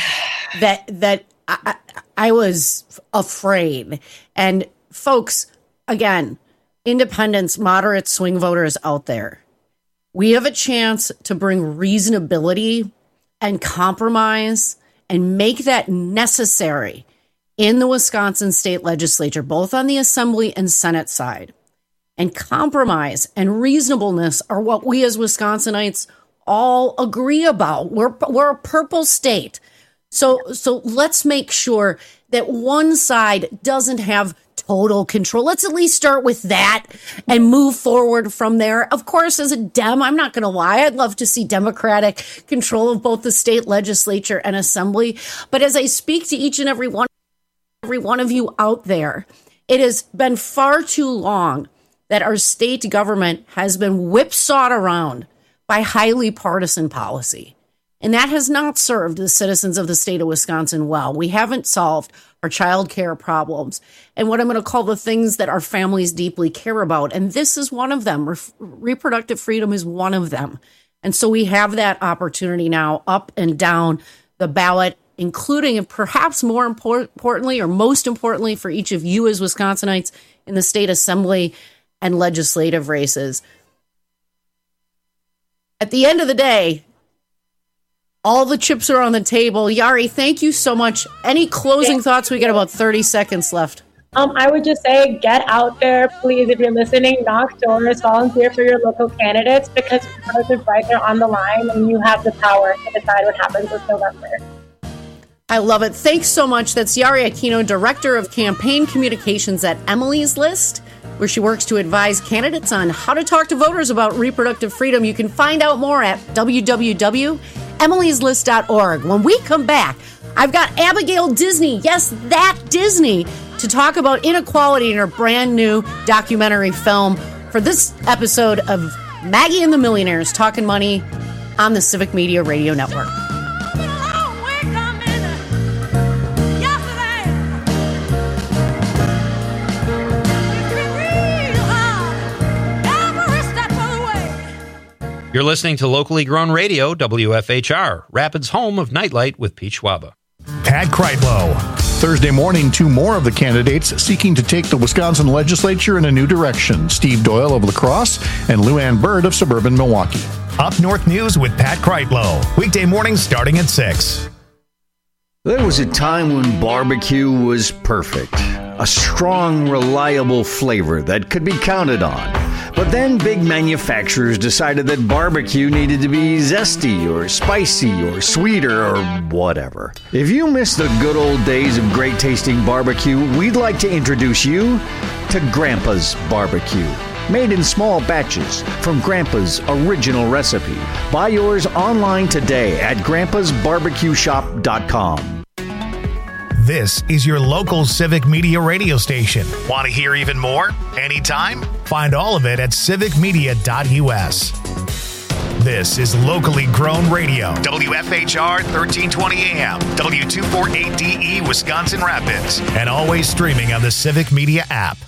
that I was afraid. And folks, again, independents, moderate swing voters out there, we have a chance to bring reasonability and compromise and make that necessary in the Wisconsin state legislature, both on the Assembly and Senate side. And compromise and reasonableness are what we as Wisconsinites all agree about. We're a purple state. So let's make sure that one side doesn't have total control. Let's at least start with that and move forward from there. Of course, as a Dem, I'm not going to lie, I'd love to see Democratic control of both the state legislature and assembly. But as I speak to each and every one of you out there, it has been far too long that our state government has been whipsawed around by highly partisan policy. And that has not served the citizens of the state of Wisconsin well. We haven't solved our child care problems and what I'm going to call the things that our families deeply care about. And this is one of them. Reproductive freedom is one of them. And so we have that opportunity now up and down the ballot, including and perhaps more importantly or most importantly for each of you as Wisconsinites in the state assembly and legislative races. At the end of the day, all the chips are on the table. Yari, thank you so much. Any closing thoughts? We got about 30 seconds left. I would just say, get out there, please. If you're listening, knock doors, volunteer for your local candidates because reproductive rights are on the line and you have the power to decide what happens this November. I love it. Thanks so much. That's Yari Aquino, Director of Campaign Communications at Emily's List, where she works to advise candidates on how to talk to voters about reproductive freedom. You can find out more at www.emilyslist.org. When we come back, I've got Abigail Disney, yes, that Disney, to talk about inequality in her brand new documentary film for this episode of Maggie and the Millionaires Talking Money on the Civic Media Radio Network. You're listening to locally grown radio, WFHR, Rapids' home of Nightlight with Pete Schwaba. Pat Kreitlow. Thursday morning, two more of the candidates seeking to take the Wisconsin legislature in a new direction. Steve Doyle of La Crosse and Lou Ann Bird of suburban Milwaukee. Up North News with Pat Kreitlow. Weekday mornings starting at 6. There was a time when barbecue was perfect. A strong, reliable flavor that could be counted on. But then big manufacturers decided that barbecue needed to be zesty or spicy or sweeter or whatever. If you miss the good old days of great tasting barbecue, we'd like to introduce you to Grandpa's Barbecue. Made in small batches from Grandpa's original recipe. Buy yours online today at grandpasbarbecueshop.com. This is your local Civic Media radio station. Want to hear even more? Anytime? Find all of it at civicmedia.us. This is locally grown radio. WFHR 1320 AM, W248DE Wisconsin Rapids, and always streaming on the Civic Media app.